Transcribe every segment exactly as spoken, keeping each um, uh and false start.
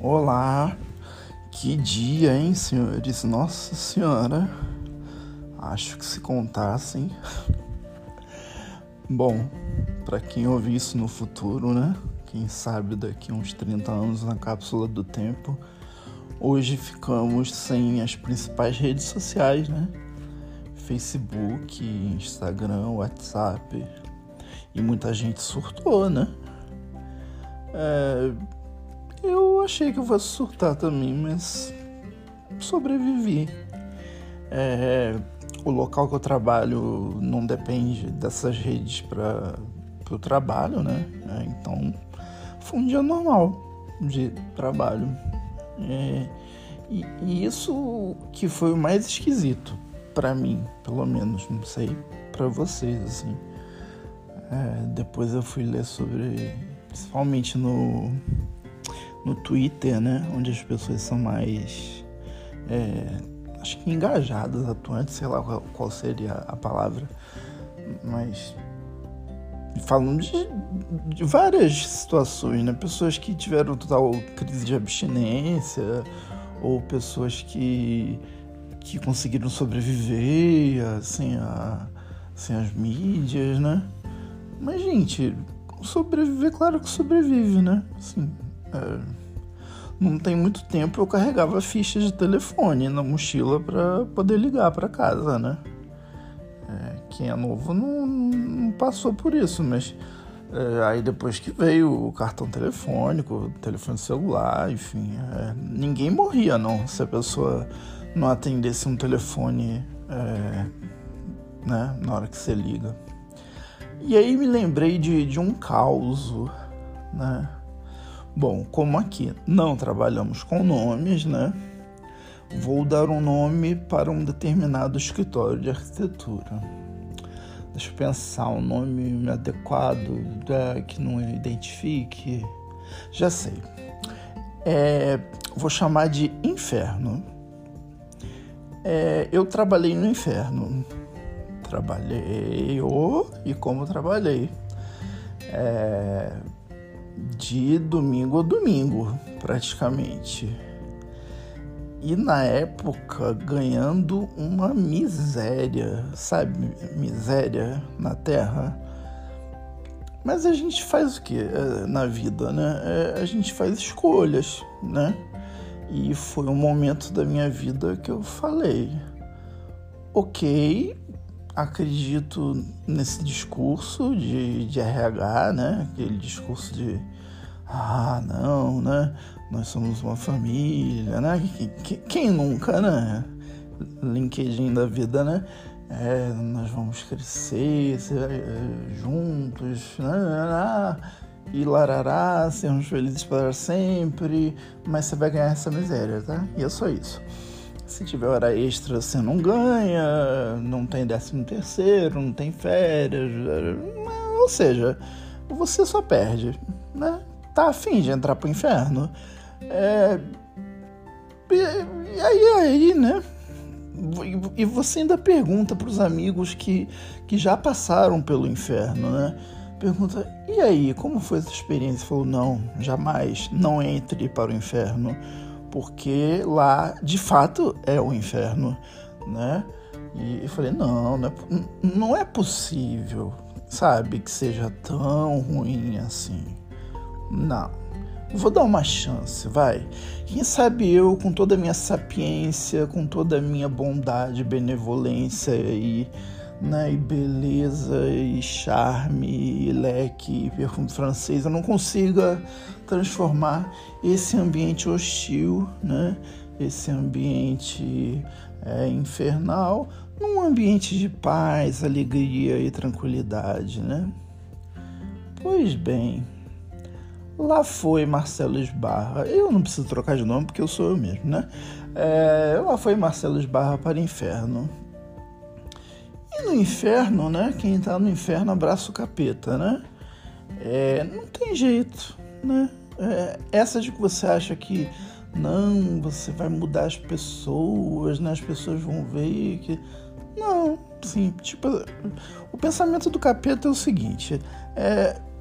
Olá, que dia, hein, senhores? Nossa Senhora, acho que se contassem. Bom, para quem ouvir isso no futuro, né? Quem sabe daqui a uns trinta anos na cápsula do tempo, hoje ficamos sem as principais redes sociais, né? Facebook, Instagram, WhatsApp, e muita gente surtou, né? É... Eu achei que eu fosse surtar também, mas sobrevivi. É, o local que eu trabalho não depende dessas redes para o trabalho, né? É, então, foi um dia normal de trabalho. É, e, e isso que foi o mais esquisito para mim, pelo menos, não sei, para vocês, assim. É, depois eu fui ler sobre, principalmente no... no Twitter, né, onde as pessoas são mais, é, acho que engajadas, atuantes, sei lá qual, qual seria a palavra, mas falando de, de várias situações, né, pessoas que tiveram total crise de abstinência, ou pessoas que, que conseguiram sobreviver, assim, a, sem as mídias, né, mas, gente, sobreviver, claro que sobrevive, né, assim, É, não tem muito tempo eu carregava fichas de telefone na mochila para poder ligar para casa, né? É, quem é novo não, não passou por isso, mas é, aí depois que veio o cartão telefônico, o telefone celular, enfim, é, ninguém morria não se a pessoa não atendesse um telefone, é, né, na hora que você liga. E aí me lembrei de, de um causo, né? Bom, como aqui não trabalhamos com nomes, né? Vou dar um nome para um determinado escritório de arquitetura. Deixa eu pensar um nome adequado, né, que não identifique. Já sei. É, vou chamar de Inferno. É, eu trabalhei no Inferno. Trabalhei, oh, e como trabalhei. É... de domingo a domingo, praticamente. E na época, ganhando uma miséria, sabe? Miséria na terra. Mas a gente faz o quê na vida, né? A gente faz escolhas, né? E foi um momento da minha vida que eu falei: ok, acredito nesse discurso de, de R H, né? Aquele discurso de ah, não, né? Nós somos uma família, né? Quem, quem nunca, né? LinkedIn da vida, né? É, nós vamos crescer ser, é, juntos, né? E larará, sermos felizes para sempre, mas você vai ganhar essa miséria, tá? E é só isso. Se tiver hora extra, você não ganha, não tem décimo terceiro, não tem férias, ou seja, você só perde, né? Tá afim de entrar pro inferno? É... E, e aí, aí, né? E você ainda pergunta pros amigos que, que já passaram pelo inferno, né? Pergunta, e aí, como foi essa experiência? Falou, não, jamais, não entre para o inferno, porque lá, de fato, é o inferno, né? E eu falei, não, não é, não é possível, sabe, que seja tão ruim assim. Não, vou dar uma chance, vai. Quem sabe eu, com toda a minha sapiência, com toda a minha bondade, benevolência e, né, e beleza, e charme, e leque, e perfume francês, eu não consiga transformar esse ambiente hostil, né, esse ambiente é, infernal, num ambiente de paz, alegria e tranquilidade, né? Pois bem, lá foi Marcelo Esbarra. Eu não preciso trocar de nome porque eu sou eu mesmo, né? É, lá foi Marcelo Esbarra para o inferno. E no inferno, né? Quem tá no inferno abraça o capeta, né? É, não tem jeito, né? É, essa de que você acha que não, você vai mudar as pessoas, né? As pessoas vão ver que... Não, assim, tipo, o pensamento do capeta é o seguinte, é,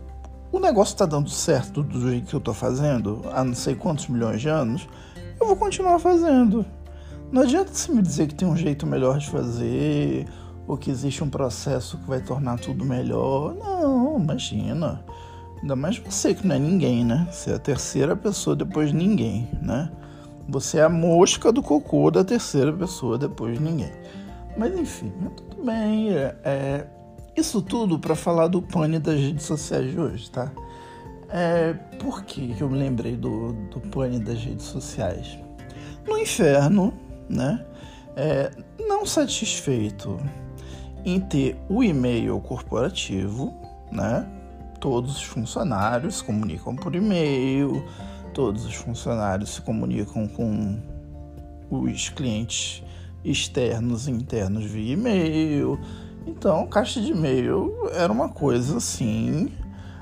o negócio tá dando certo do jeito que eu tô fazendo, há não sei quantos milhões de anos, eu vou continuar fazendo. Não adianta você me dizer que tem um jeito melhor de fazer, ou que existe um processo que vai tornar tudo melhor. Não, imagina. Ainda mais você que não é ninguém, né? Você é a terceira pessoa depois de ninguém, né? Você é a mosca do cocô da terceira pessoa depois de ninguém. Mas enfim, tudo bem. É, é, isso tudo para falar do pane das redes sociais de hoje, tá? É, por que eu me lembrei do, do pane das redes sociais? No inferno, né? É, não satisfeito em ter o e-mail corporativo, né? Todos os funcionários se comunicam por e-mail, todos os funcionários se comunicam com os clientes externos e internos via e-mail. Então, caixa de e-mail era uma coisa assim,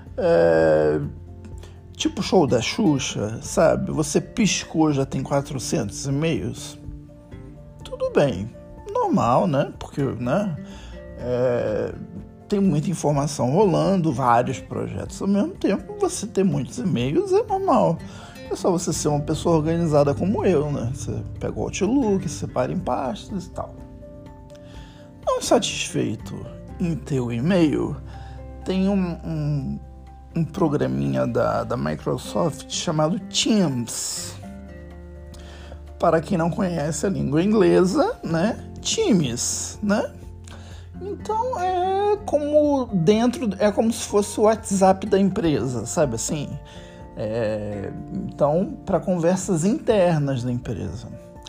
é, tipo show da Xuxa, sabe? Você piscou, já tem quatrocentos e-mails. Tudo bem, normal, né? Porque, né? É, tem muita informação rolando, vários projetos ao mesmo tempo. Você ter muitos e-mails é normal. É só você ser uma pessoa organizada como eu, né? Você pega o Outlook, separa em pastas e tal. Não satisfeito em ter o e-mail, tem um, um, um programinha da, da Microsoft chamado Teams. Para quem não conhece a língua inglesa, né? Teams, né? Então é como dentro, é como se fosse o WhatsApp da empresa, sabe assim? É, então, para conversas internas da empresa.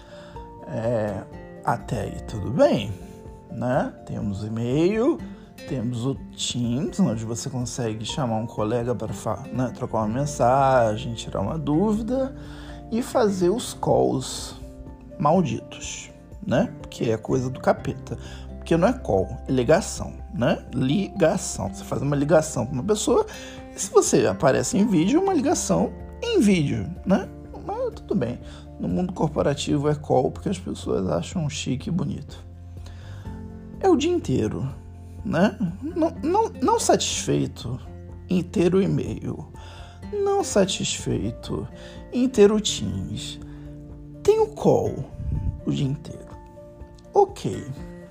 É, até aí tudo bem, né? Temos e-mail, temos o Teams, onde você consegue chamar um colega para né, trocar uma mensagem, tirar uma dúvida e fazer os calls malditos, né? Que é coisa do capeta. Porque não é call, é ligação, né? Ligação. Você faz uma ligação com uma pessoa e se você aparece em vídeo, uma ligação em vídeo, né? Mas tudo bem. No mundo corporativo é call porque as pessoas acham chique e bonito. É o dia inteiro, né? Não, não, não satisfeito em ter o e-mail, não satisfeito em ter o Teams, tem o call o dia inteiro. Ok.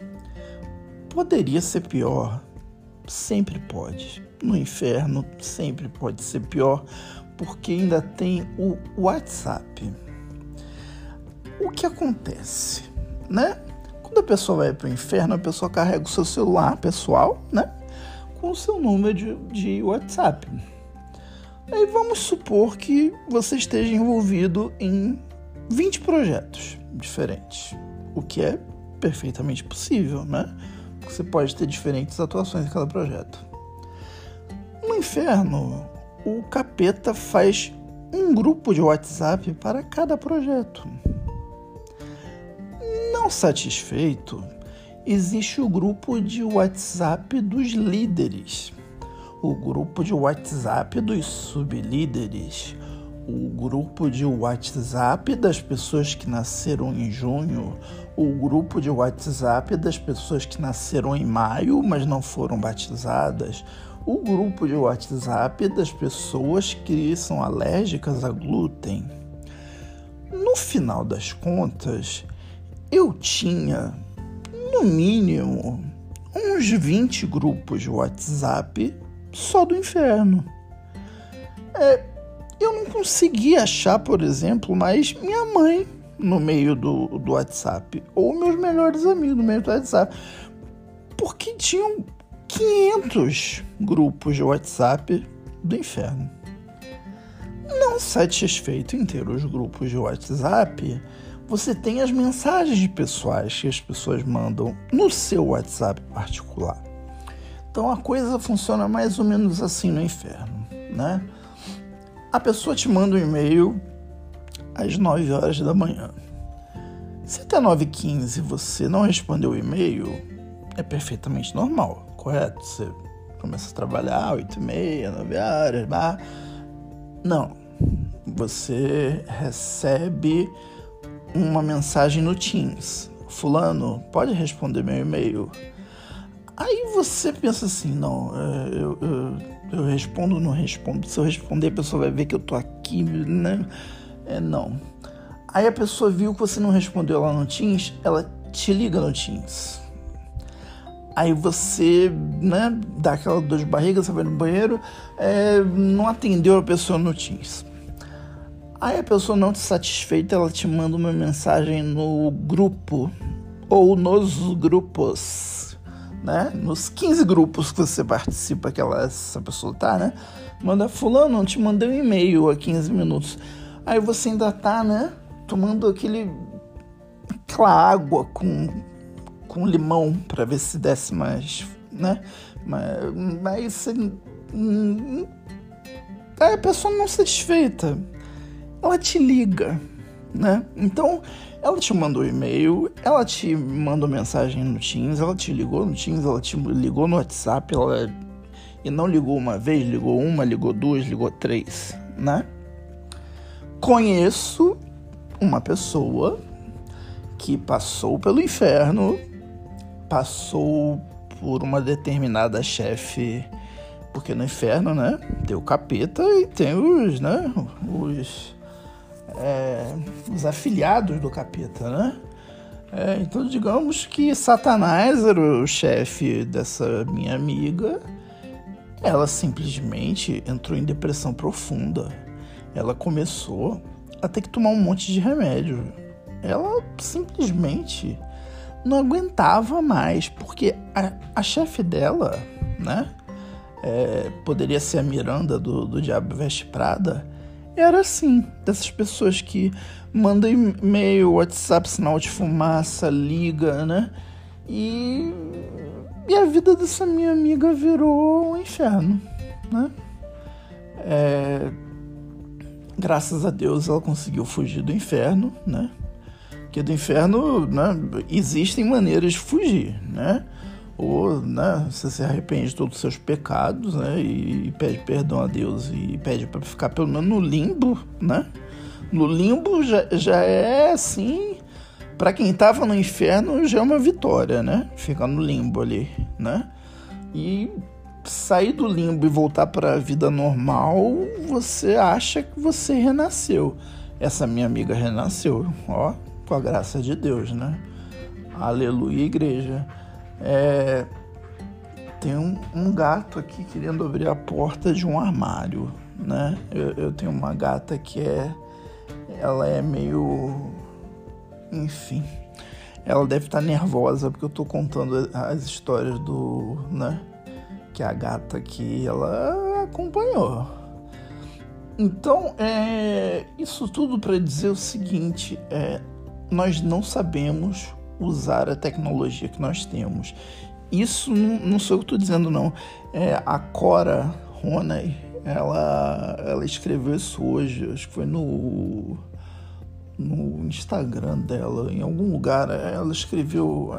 Poderia ser pior? Sempre pode. No inferno sempre pode ser pior, porque ainda tem o WhatsApp. O que acontece, né? Quando a pessoa vai para o inferno, a pessoa carrega o seu celular pessoal, né? Com o seu número de, de WhatsApp. Aí vamos supor que você esteja envolvido em vinte projetos diferentes, o que é perfeitamente possível, né? Você pode ter diferentes atuações em cada projeto. No inferno, o capeta faz um grupo de WhatsApp para cada projeto. Não satisfeito, existe o grupo de WhatsApp dos líderes, o grupo de WhatsApp dos sublíderes, o grupo de WhatsApp das pessoas que nasceram em junho, o grupo de WhatsApp das pessoas que nasceram em maio, mas não foram batizadas, o grupo de WhatsApp das pessoas que são alérgicas a glúten. No final das contas, eu tinha, no mínimo, uns vinte grupos de WhatsApp só do inferno. É, eu não consegui achar, por exemplo, mais minha mãe no meio do, do WhatsApp, ou meus melhores amigos no meio do WhatsApp, porque tinham quinhentos grupos de WhatsApp do inferno. Não satisfeito em ter os grupos de WhatsApp, você tem as mensagens pessoais que as pessoas mandam no seu WhatsApp particular. Então a coisa funciona mais ou menos assim no inferno, né? A pessoa te manda um e-mail às nove horas da manhã. Se até nove e quinze você não respondeu o e-mail, é perfeitamente normal, correto? Você começa a trabalhar oito e meia, nove horas, bah. Não. Você recebe uma mensagem no Teams. Fulano, pode responder meu e-mail? Aí você pensa assim, não, eu, eu, Eu respondo ou não respondo? Se eu responder, a pessoa vai ver que eu tô aqui, né? É, não. Aí a pessoa viu que você não respondeu lá no Teams, ela te liga no Teams. Aí você, né, dá aquela dor de barriga, você vai no banheiro, é, não atendeu a pessoa no Teams. Aí a pessoa não te satisfeita, ela te manda uma mensagem no grupo, ou nos grupos, né? Nos quinze grupos que você participa, que ela, essa pessoa tá, né? Manda, fulano, te mandei um e-mail há quinze minutos. Aí você ainda tá, né, tomando aquele, aquela água com, com limão pra ver se desce mais, né? Mas, mas você, hum, aí a pessoa não satisfeita, ela te liga, né? Então, ela te mandou e-mail, ela te mandou mensagem no Teams, ela te ligou no Teams, ela te ligou no WhatsApp, ela... e não ligou uma vez, ligou uma, ligou duas, ligou três, né? Conheço uma pessoa que passou pelo inferno, passou por uma determinada chefe, porque no inferno, né, tem o capeta e tem os, né, os... É, os afiliados do capeta, né? É, então, digamos que Satanás era o chefe dessa minha amiga. Ela simplesmente entrou em depressão profunda. Ela começou a ter que tomar um monte de remédio. Ela simplesmente não aguentava mais, porque a, a chefe dela, né? É, poderia ser a Miranda do, do Diabo Veste Prada. Era assim, dessas pessoas que mandam e-mail, WhatsApp, sinal de fumaça, liga, né? E, e a vida dessa minha amiga virou um inferno, né? É, graças a Deus ela conseguiu fugir do inferno, né? Porque do inferno, né, existem maneiras de fugir, né? Ou, né, você se arrepende de todos os seus pecados, né, e pede perdão a Deus e pede para ficar pelo menos no limbo, né? No limbo já, já é assim, para quem tava no inferno já é uma vitória, né? Ficar no limbo ali, né? E sair do limbo e voltar para a vida normal, você acha que você renasceu. Essa minha amiga renasceu, ó, com a graça de Deus, né? Aleluia, igreja. É, tem um, um gato aqui querendo abrir a porta de um armário, né? Eu, eu tenho uma gata que é... Ela é meio... Enfim... Ela deve estar nervosa porque eu tô contando as histórias do... né? Que a gata aqui, ela acompanhou. Então, é... Isso tudo para dizer o seguinte... É, nós não sabemos... usar a tecnologia que nós temos. Isso não, não sou eu que estou dizendo, não. É, a Cora Ronay, ela, ela escreveu isso hoje, acho que foi no, no Instagram dela, em algum lugar. Ela escreveu...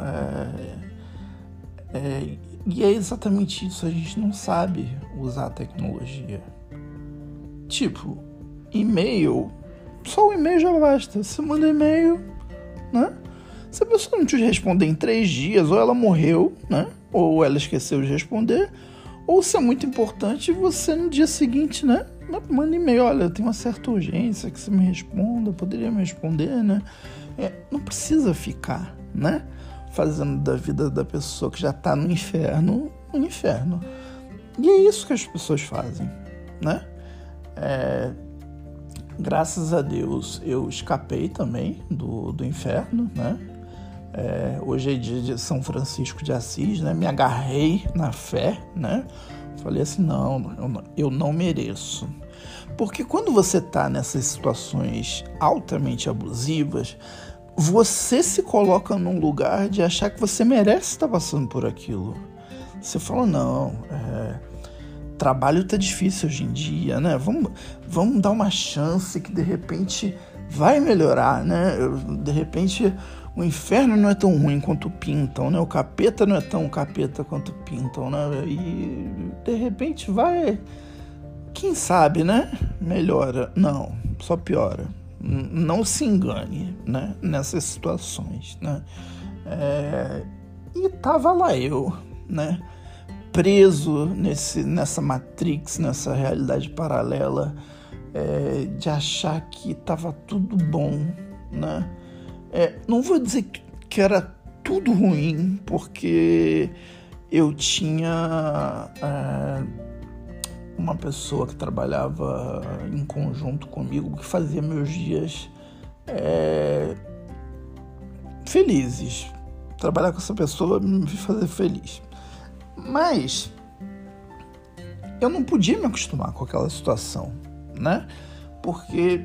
É, é, e é exatamente isso, a gente não sabe usar a tecnologia. Tipo, e-mail, só o e-mail já basta. Você manda e-mail, né? Se a pessoa não te responder em três dias, ou ela morreu, né? Ou ela esqueceu de responder, ou se é muito importante, você no dia seguinte, né? Manda e-mail, olha, eu tenho uma certa urgência que você me responda, poderia me responder, né? É, não precisa ficar, né? Fazendo da vida da pessoa que já tá no inferno, no inferno. E é isso que as pessoas fazem, né? É... Graças a Deus eu escapei também do, do inferno, né? É, hoje é dia de São Francisco de Assis, né? Me agarrei na fé, né? Falei assim, não, eu não, eu não mereço. Porque quando você tá nessas situações altamente abusivas, você se coloca num lugar de achar que você merece estar passando por aquilo. Você fala, não, é, trabalho tá difícil hoje em dia, né? Vamos, vamos dar uma chance que de repente vai melhorar, né? De repente o inferno não é tão ruim quanto pintam, né? O capeta não é tão capeta quanto pintam, né? E de repente vai, quem sabe, né? Melhora. Não, só piora. Não se engane, né? Nessas situações, né? É... E tava lá eu, né? preso nesse, nessa Matrix, nessa realidade paralela, é, de achar que estava tudo bom, né? É, não vou dizer que era tudo ruim, porque eu tinha é, uma pessoa que trabalhava em conjunto comigo, que fazia meus dias é, felizes. Trabalhar com essa pessoa me fez fazer feliz. Mas eu não podia me acostumar com aquela situação, né? Porque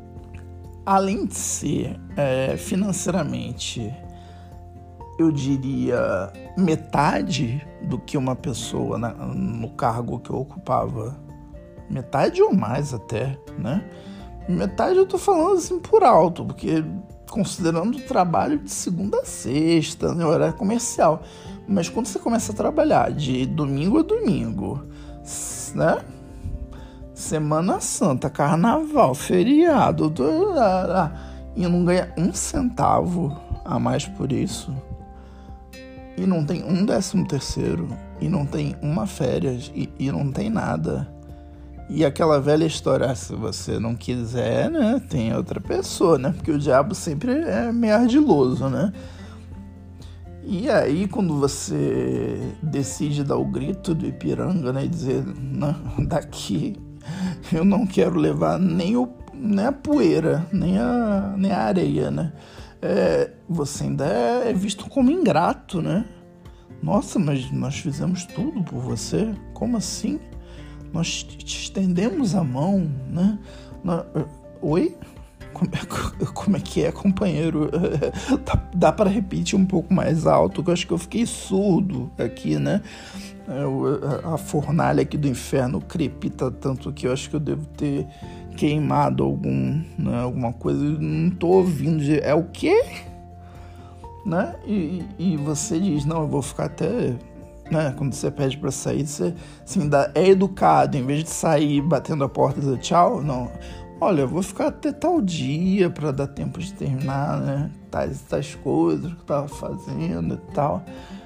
além de ser é, financeiramente, eu diria, metade do que uma pessoa na, no cargo que eu ocupava, metade ou mais até, né? Metade eu tô falando assim por alto, porque considerando o trabalho de segunda a sexta, né, horário comercial. Mas quando você começa a trabalhar de domingo a domingo, né? Semana Santa, carnaval, feriado, e não ganha um centavo a mais por isso, e não tem um décimo terceiro, e não tem uma férias, e, e não tem nada. E aquela velha história, se você não quiser, né, tem outra pessoa, né? Porque o diabo sempre é meio ardiloso, né? E aí, quando você decide dar o grito do Ipiranga, né, e dizer, não, daqui eu não quero levar nem, o, nem a poeira, nem a, nem a areia, né? É, você ainda é visto como ingrato, né? Nossa, mas nós fizemos tudo por você? Como assim? Nós te estendemos a mão, né? Nós, oi? Como é, como é que é, companheiro? Dá, dá para repetir um pouco mais alto, que eu acho que eu fiquei surdo aqui, né? A fornalha aqui do inferno crepita tanto que eu acho que eu devo ter queimado algum, né, alguma coisa. Não tô ouvindo. É o quê? Né? E, e você diz, não, eu vou ficar até... Né? Quando você pede pra sair, você assim, dá, é educado, em vez de sair batendo a porta e dizer tchau, não. Olha, eu vou ficar até tal dia pra dar tempo de terminar, né? Tais, tais coisas que eu tava fazendo e tal.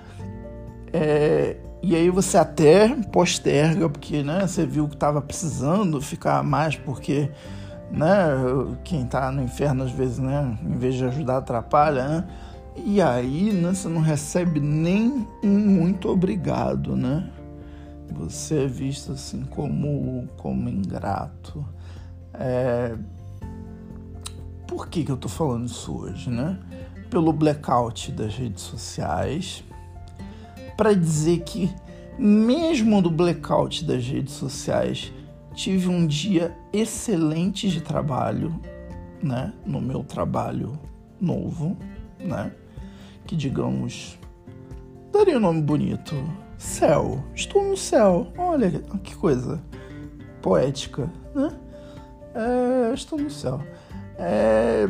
É, e aí você até posterga, porque, né, você viu que tava precisando ficar mais, porque, né, quem tá no inferno às vezes, né, em vez de ajudar, atrapalha, né? E aí, né, você não recebe nem um muito obrigado, né? Você é visto assim como, como ingrato. É... Por que que eu tô falando isso hoje, né? Pelo blackout das redes sociais, para dizer que mesmo no blackout das redes sociais tive um dia excelente de trabalho, né? No meu trabalho novo, né? Que, digamos, daria um nome bonito. Céu. Estou no céu. Olha que coisa poética, né? É, estou no céu. É,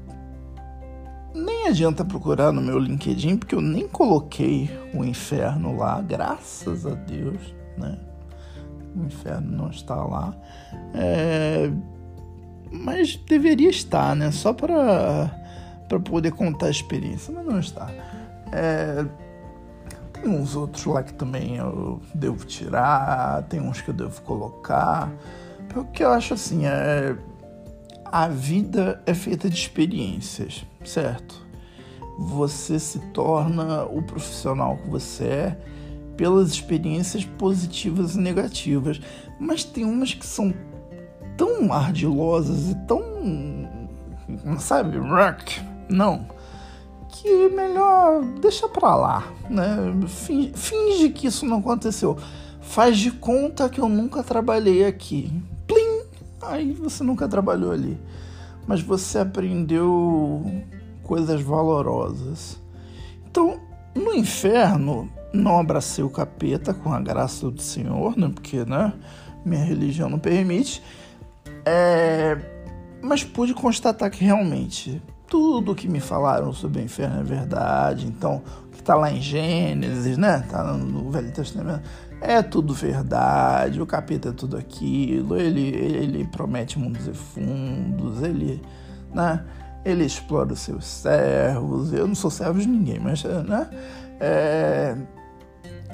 nem adianta procurar no meu LinkedIn, porque eu nem coloquei o inferno lá, graças a Deus, né? O inferno não está lá. É, mas deveria estar, né? Só para... para poder contar a experiência, mas não está. É, tem uns outros lá que também eu devo tirar, tem uns que eu devo colocar, porque eu acho assim, é, a vida é feita de experiências, certo? Você se torna o profissional que você é pelas experiências positivas e negativas, mas tem umas que são tão ardilosas e tão, sabe, rock, não, que melhor deixa pra lá, né? Finge, finge que isso não aconteceu. Faz de conta que eu nunca trabalhei aqui. Plim! Aí você nunca trabalhou ali. Mas você aprendeu coisas valorosas. Então, no inferno, não abracei o capeta com a graça do Senhor, né? Porque, né? Minha religião não permite. É... Mas pude constatar que realmente tudo que me falaram sobre o inferno é verdade. Então, o que está lá em Gênesis, né? Tá no Velho Testamento, é tudo verdade. O capeta é tudo aquilo. Ele, ele promete mundos e fundos. Ele, né? Ele explora os seus servos. Eu não sou servo de ninguém, mas, né? É...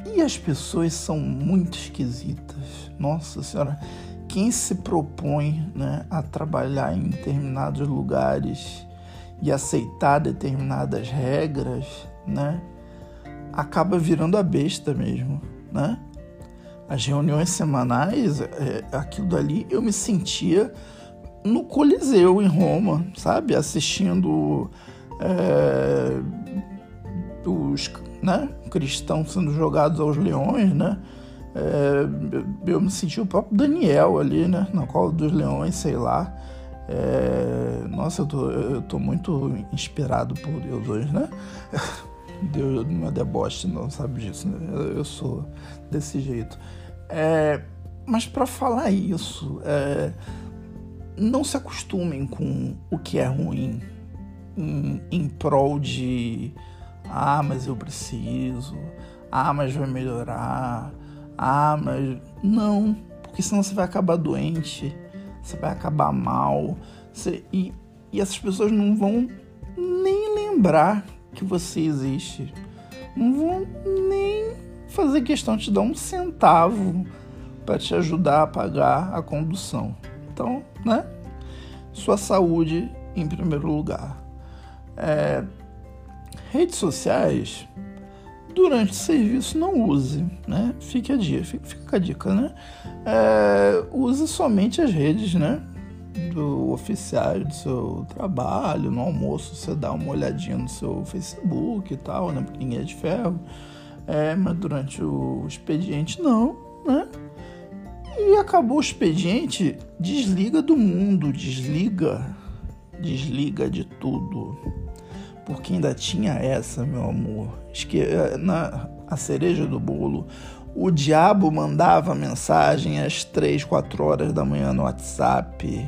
E as pessoas são muito esquisitas. Nossa Senhora, quem se propõe, né, a trabalhar em determinados lugares e aceitar determinadas regras, né, acaba virando a besta mesmo, né? As reuniões semanais, é, aquilo dali, eu me sentia no Coliseu, em Roma, sabe? Assistindo é, os, né, cristãos sendo jogados aos leões, né? É, eu me senti o próprio Daniel ali, né? Na cola dos leões, sei lá. É, nossa, eu tô, eu tô muito inspirado por Deus hoje, né? Deus não é deboche, não, sabe disso, né? Eu sou desse jeito. É, mas para falar isso, é, não se acostumem com o que é ruim em, em prol de ah, mas eu preciso, ah, mas vai melhorar, ah, mas... Não, porque senão você vai acabar doente, você vai acabar mal, você... e, e essas pessoas não vão nem lembrar que você existe, não vão nem fazer questão de te dar um centavo para te ajudar a pagar a condução. Então, né? Sua saúde em primeiro lugar. É, redes sociais, durante o serviço, não use, né? Fique a dica, fica, fica a dica, né? É, use somente as redes, né? Do oficiais do seu trabalho. No almoço você dá uma olhadinha no seu Facebook e tal, né? Porque ninguém é de ferro. É, mas durante o expediente não, né? E acabou o expediente, desliga do mundo, desliga, desliga de tudo. Porque ainda tinha essa, meu amor. Esque... Na a cereja do bolo, o diabo mandava mensagem às três, quatro horas da manhã no WhatsApp.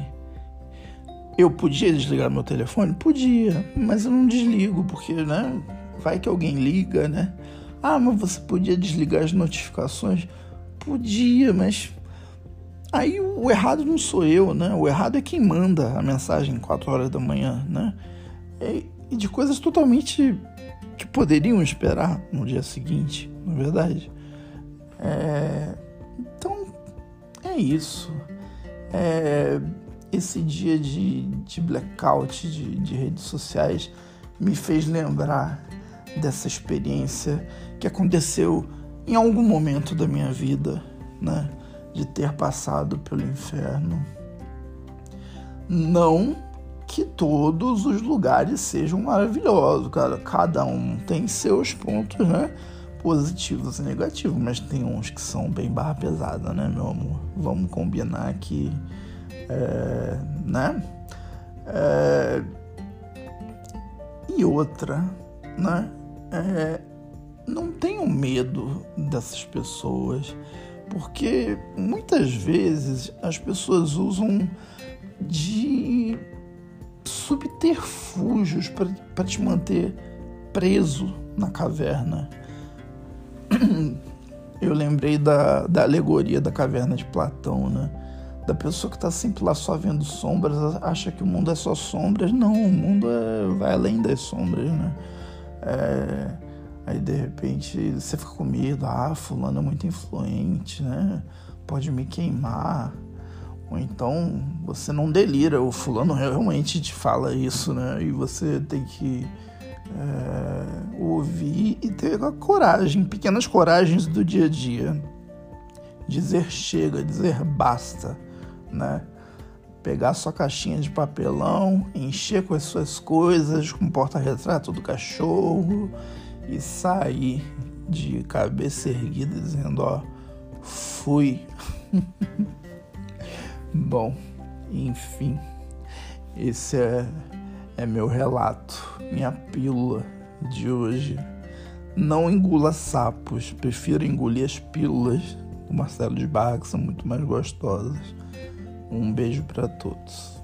Eu podia desligar meu telefone? Podia, mas eu não desligo, porque, né, vai que alguém liga, né? Ah, mas você podia desligar as notificações? Podia, mas aí o errado não sou eu, né? O errado é quem manda a mensagem quatro horas da manhã, né? E de coisas totalmente que poderiam esperar no dia seguinte, não é verdade? É... Então, é isso. É... Esse dia de, de blackout de, de redes sociais me fez lembrar dessa experiência que aconteceu em algum momento da minha vida, né? De ter passado pelo inferno. Não que todos os lugares sejam maravilhosos, cara. Cada um tem seus pontos, né? Positivos e negativos, mas tem uns que são bem barra pesada, né, meu amor? Vamos combinar que É, né? É, e outra, né? É, não tenham medo dessas pessoas, porque muitas vezes as pessoas usam de subterfúgios para te manter preso na caverna. Eu lembrei da, da alegoria da caverna de Platão, né? Da pessoa que está sempre lá só vendo sombras, acha que o mundo é só sombras. Não, o mundo é, vai além das sombras, né? É, aí, de repente, você fica com medo. Ah, fulano é muito influente, né? Pode me queimar. Ou então, você não delira. O fulano realmente te fala isso, né? E você tem que é, ouvir e ter a coragem, pequenas coragens do dia a dia. Dizer chega, dizer basta, né? Pegar sua caixinha de papelão, encher com as suas coisas, com porta-retrato do cachorro e sair de cabeça erguida dizendo, ó, fui. Bom, enfim, esse é, é meu relato, minha pílula de hoje. Não engula sapos, prefiro engolir as pílulas do Marcelo de Barra, que são muito mais gostosas. Um beijo para todos.